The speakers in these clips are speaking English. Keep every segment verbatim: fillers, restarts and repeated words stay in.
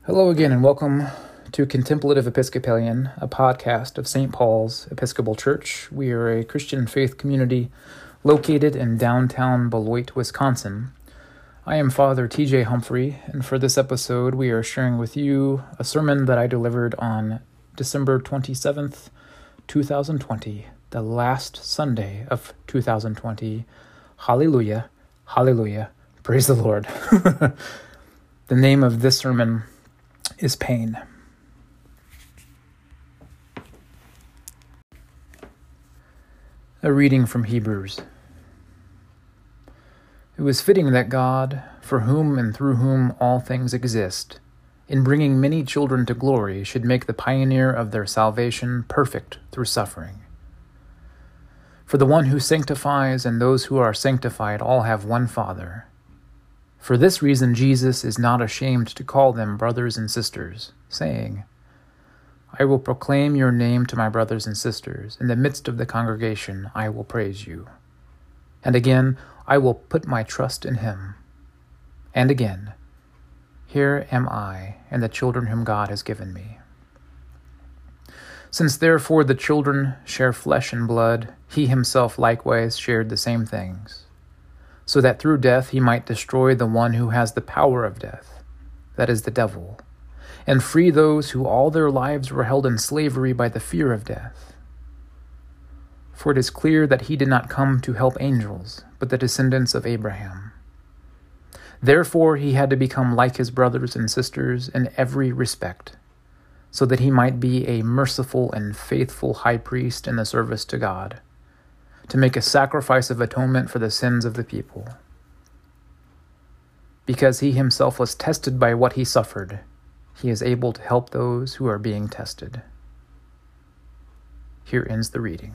Hello again, and welcome to Contemplative Episcopalian, a podcast of Saint Paul's Episcopal Church. We are a Christian faith community located in downtown Beloit, Wisconsin. I am Father T J Humphrey, and for this episode, we are sharing with you a sermon that I delivered on December twenty-seventh, twenty twenty, the last Sunday of two thousand twenty. Hallelujah, hallelujah, praise the Lord. The name of this sermon is Pain. A reading from Hebrews. It was fitting that God, for whom and through whom all things exist, in bringing many children to glory, should make the pioneer of their salvation perfect through suffering. For the one who sanctifies and those who are sanctified all have one Father. For this reason Jesus is not ashamed to call them brothers and sisters, saying, I will proclaim your name to my brothers and sisters. In the midst of the congregation I will praise you. And again, I will put my trust in him. And again, here am I and the children whom God has given me. Since therefore the children share flesh and blood, he himself likewise shared the same things, so that through death he might destroy the one who has the power of death, that is the devil, and free those who all their lives were held in slavery by the fear of death. For it is clear that he did not come to help angels, but the descendants of Abraham. Therefore he had to become like his brothers and sisters in every respect, so that he might be a merciful and faithful high priest in the service to God, to make a sacrifice of atonement for the sins of the people. Because he himself was tested by what he suffered, he is able to help those who are being tested. Here ends the reading.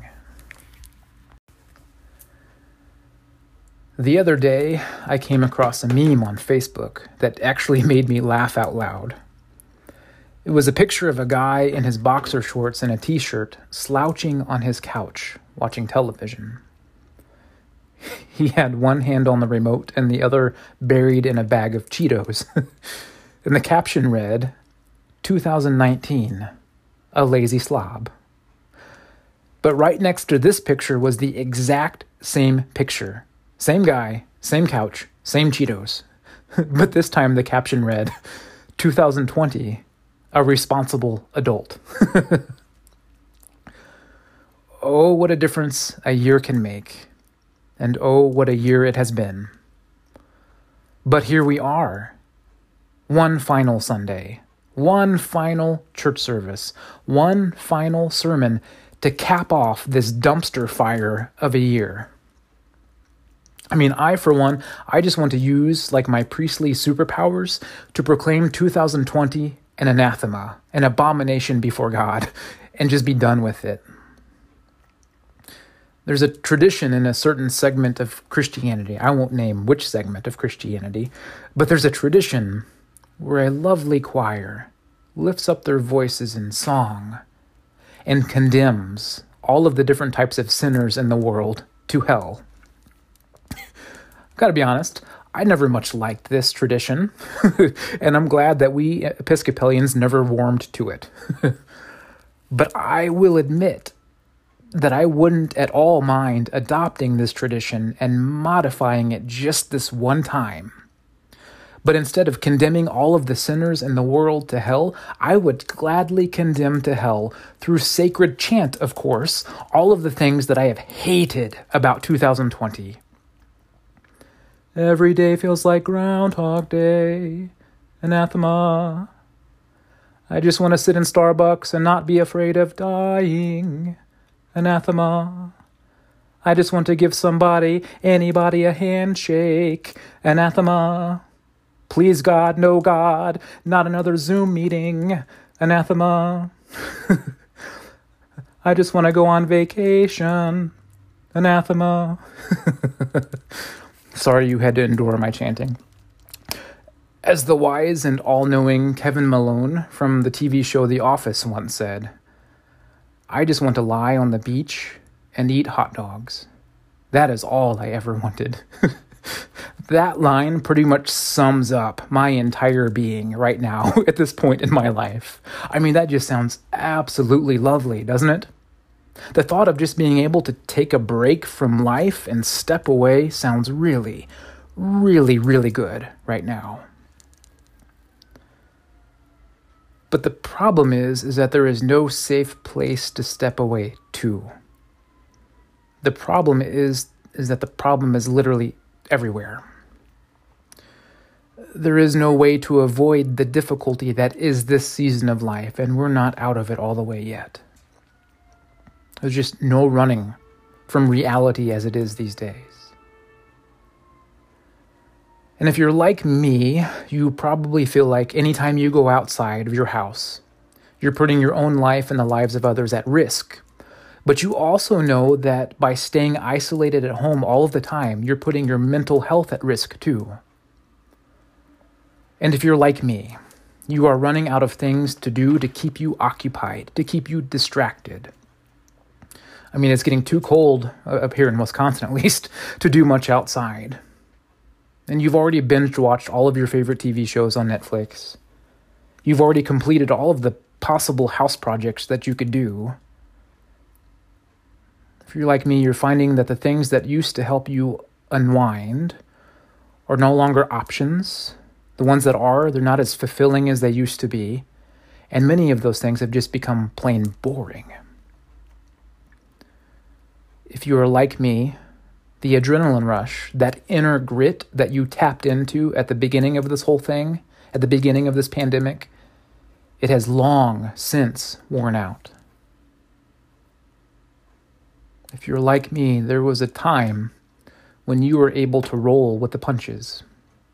The other day, I came across a meme on Facebook that actually made me laugh out loud. It was a picture of a guy in his boxer shorts and a t-shirt slouching on his couch, watching television. He had one hand on the remote and the other buried in a bag of Cheetos. And the caption read, two thousand nineteen, a lazy slob. But right next to this picture was the exact same picture. Same guy, same couch, same Cheetos. But this time the caption read, two thousand twenty, a responsible adult. Oh, what a difference a year can make. And oh, what a year it has been. But here we are. One final Sunday. One final church service. One final sermon to cap off this dumpster fire of a year. I mean, I, for one, I just want to use, like my priestly superpowers, to proclaim two thousand twenty an anathema, an abomination before God, and just be done with it. There's a tradition in a certain segment of Christianity, I won't name which segment of Christianity, but there's a tradition where a lovely choir lifts up their voices in song and condemns all of the different types of sinners in the world to hell. Gotta be honest, I never much liked this tradition, and I'm glad that we Episcopalians never warmed to it. But I will admit that I wouldn't at all mind adopting this tradition and modifying it just this one time. But instead of condemning all of the sinners in the world to hell, I would gladly condemn to hell, through sacred chant, of course, all of the things that I have hated about two thousand twenty. Every day feels like Groundhog Day. Anathema. I just want to sit in Starbucks and not be afraid of dying. Anathema. I just want to give somebody, anybody, a handshake. Anathema. Please God, no God, not another Zoom meeting. Anathema. I just want to go on vacation. Anathema. Sorry you had to endure my chanting. As the wise and all-knowing Kevin Malone from the T V show The Office once said, I just want to lie on the beach and eat hot dogs. That is all I ever wanted. That line pretty much sums up my entire being right now at this point in my life. I mean, that just sounds absolutely lovely, doesn't it? The thought of just being able to take a break from life and step away sounds really, really, really good right now. But the problem is, is that there is no safe place to step away to. The problem is, is that the problem is literally everywhere. There is no way to avoid the difficulty that is this season of life, and we're not out of it all the way yet. There's just no running from reality as it is these days. And if you're like me, you probably feel like anytime you go outside of your house, you're putting your own life and the lives of others at risk. But you also know that by staying isolated at home all of the time, you're putting your mental health at risk too. And if you're like me, you are running out of things to do to keep you occupied, to keep you distracted. I mean, it's getting too cold uh, up here in Wisconsin, at least, to do much outside. And you've already binge watched all of your favorite T V shows on Netflix. You've already completed all of the possible house projects that you could do. If you're like me, you're finding that the things that used to help you unwind are no longer options. The ones that are, they're not as fulfilling as they used to be. And many of those things have just become plain boring. If you are like me, the adrenaline rush, that inner grit that you tapped into at the beginning of this whole thing, at the beginning of this pandemic, it has long since worn out. If you're like me, there was a time when you were able to roll with the punches.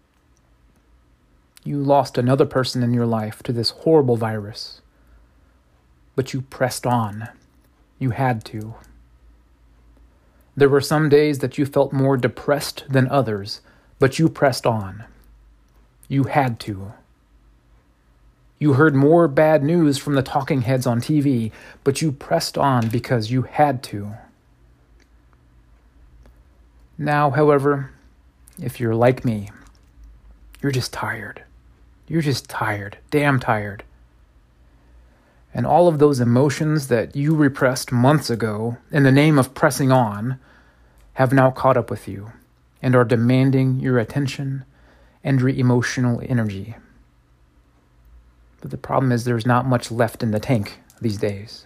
You lost another person in your life to this horrible virus, but you pressed on. You had to. There were some days that you felt more depressed than others, but you pressed on. You had to. You heard more bad news from the talking heads on T V, but you pressed on because you had to. Now, however, if you're like me, you're just tired. You're just tired, damn tired. And all of those emotions that you repressed months ago in the name of pressing on have now caught up with you and are demanding your attention and your emotional energy. But the problem is there's not much left in the tank these days.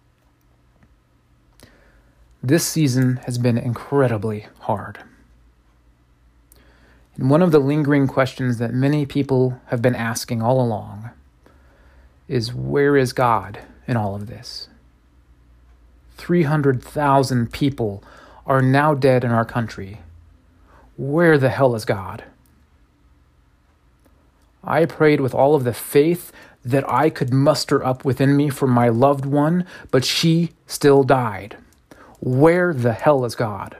This season has been incredibly hard. And one of the lingering questions that many people have been asking all along is, where is God in all of this? three hundred thousand people are now dead in our country. Where the hell is God? I prayed with all of the faith that I could muster up within me for my loved one, but she still died. Where the hell is God?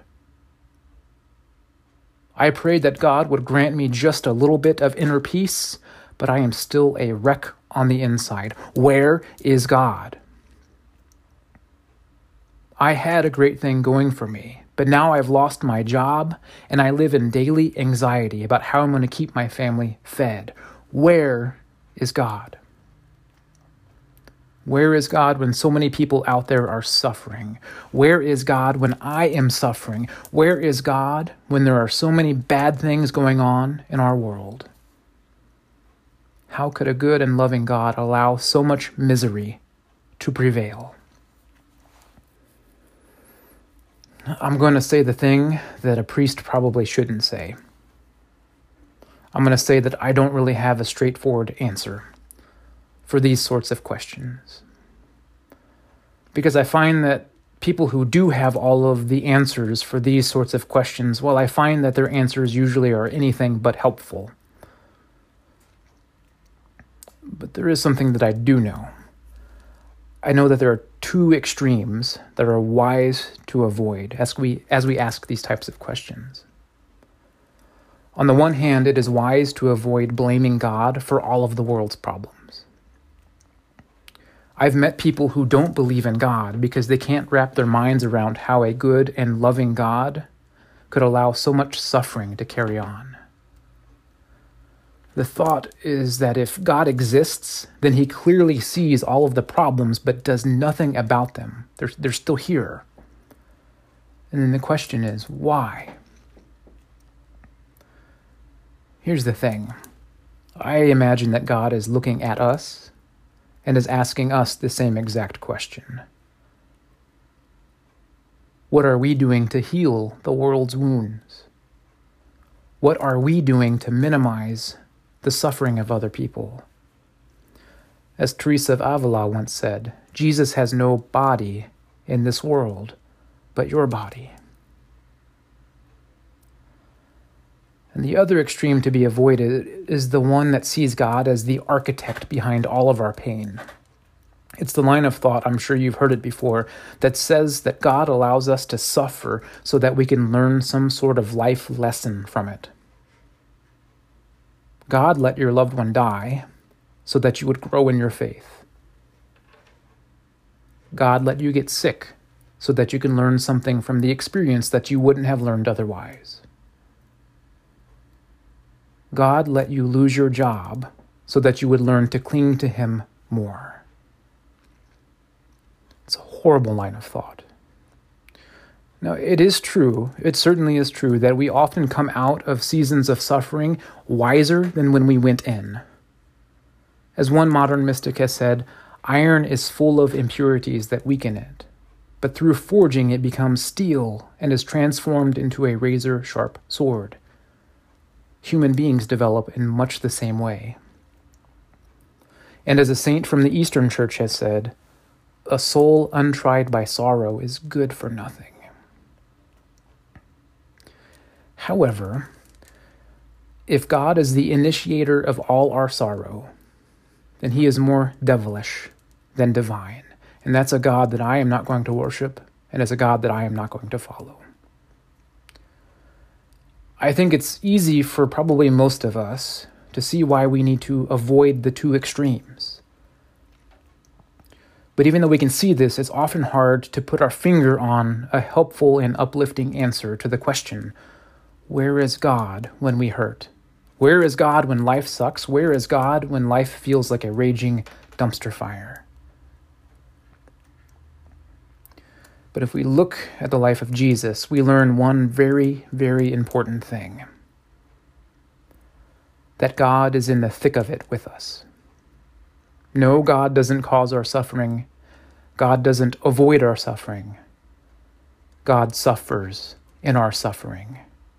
I prayed that God would grant me just a little bit of inner peace, but I am still a wreck on the inside. Where is God? I had a great thing going for me, but now I've lost my job, and I live in daily anxiety about how I'm going to keep my family fed. Where is God? Where is God when so many people out there are suffering? Where is God when I am suffering? Where is God when there are so many bad things going on in our world? How could a good and loving God allow so much misery to prevail? I'm going to say the thing that a priest probably shouldn't say. I'm going to say that I don't really have a straightforward answer for these sorts of questions. Because I find that people who do have all of the answers for these sorts of questions, well, I find that their answers usually are anything but helpful. But there is something that I do know. I know that there are two extremes that are wise to avoid as we as we ask these types of questions. On the one hand, it is wise to avoid blaming God for all of the world's problems. I've met people who don't believe in God because they can't wrap their minds around how a good and loving God could allow so much suffering to carry on. The thought is that if God exists, then he clearly sees all of the problems but does nothing about them. They're, they're still here. And then the question is, why? Here's the thing. I imagine that God is looking at us and is asking us the same exact question. What are we doing to heal the world's wounds? What are we doing to minimize the suffering of other people? As Teresa of Avila once said, Jesus has no body in this world but your body. And the other extreme to be avoided is the one that sees God as the architect behind all of our pain. It's the line of thought, I'm sure you've heard it before, that says that God allows us to suffer so that we can learn some sort of life lesson from it. God let your loved one die so that you would grow in your faith. God let you get sick so that you can learn something from the experience that you wouldn't have learned otherwise. God let you lose your job so that you would learn to cling to him more. It's a horrible line of thought. Now, it is true, it certainly is true, that we often come out of seasons of suffering wiser than when we went in. As one modern mystic has said, iron is full of impurities that weaken it, but through forging it becomes steel and is transformed into a razor-sharp sword. Human beings develop in much the same way. And as a saint from the Eastern Church has said, a soul untried by sorrow is good for nothing. However, if God is the initiator of all our sorrow, then he is more devilish than divine. And that's a God that I am not going to worship, and it's a God that I am not going to follow. I think it's easy for probably most of us to see why we need to avoid the two extremes. But even though we can see this, it's often hard to put our finger on a helpful and uplifting answer to the question, where is God when we hurt? Where is God when life sucks? Where is God when life feels like a raging dumpster fire? But if we look at the life of Jesus, we learn one very, very important thing. That God is in the thick of it with us. No, God doesn't cause our suffering. God doesn't avoid our suffering. God suffers in our suffering.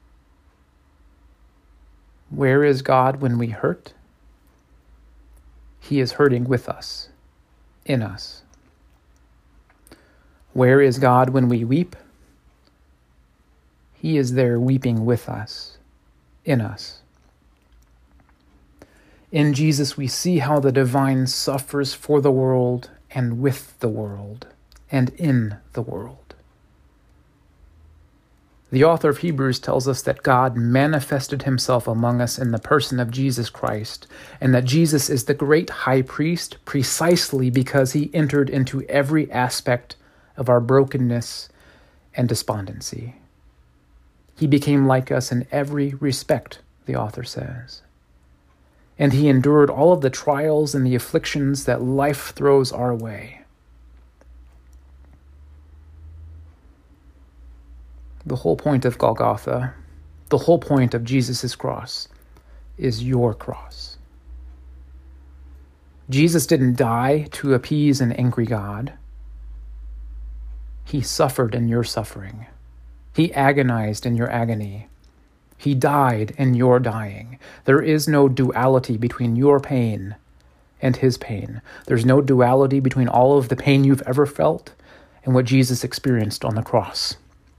Where is God when we hurt? He is hurting with us, in us. Where is God when we weep? He is there weeping with us, in us. In Jesus, we see how the divine suffers for the world and with the world and in the world. The author of Hebrews tells us that God manifested himself among us in the person of Jesus Christ, and that Jesus is the great high priest precisely because he entered into every aspect of our brokenness and despondency. He became like us in every respect, the author says. And he endured all of the trials and the afflictions that life throws our way. The whole point of Golgotha, the whole point of Jesus' cross, is your cross. Jesus didn't die to appease an angry God. He suffered in your suffering. He agonized in your agony. He died in your dying. There is no duality between your pain and his pain. There's no duality between all of the pain you've ever felt and what Jesus experienced on the cross.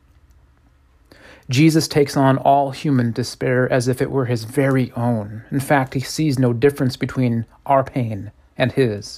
Jesus takes on all human despair as if it were his very own. In fact, he sees no difference between our pain and his.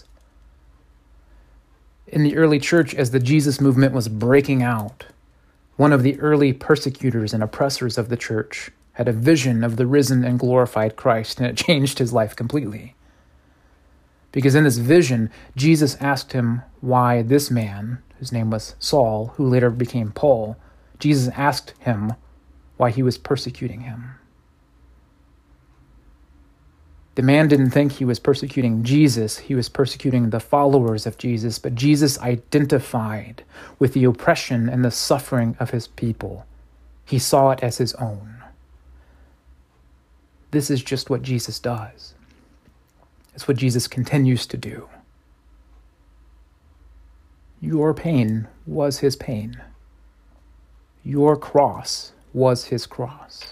In the early church, as the Jesus movement was breaking out, one of the early persecutors and oppressors of the church had a vision of the risen and glorified Christ, and it changed his life completely. Because in this vision, Jesus asked him why this man, whose name was Saul, who later became Paul, Jesus asked him why he was persecuting him. The man didn't think he was persecuting Jesus, he was persecuting the followers of Jesus, but Jesus identified with the oppression and the suffering of his people. He saw it as his own. This is just what Jesus does. It's what Jesus continues to do. Your pain was his pain. Your cross was his cross.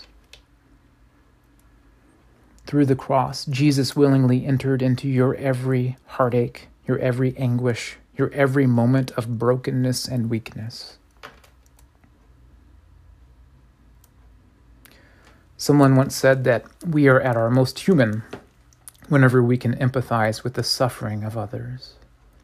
Through the cross, Jesus willingly entered into your every heartache, your every anguish, your every moment of brokenness and weakness. Someone once said that we are at our most human whenever we can empathize with the suffering of others.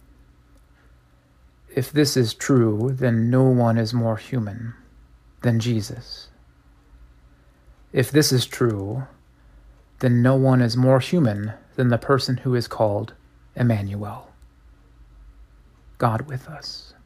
If this is true, then no one is more human than Jesus. If this is true, then no one is more human than the person who is called Emmanuel, God with us.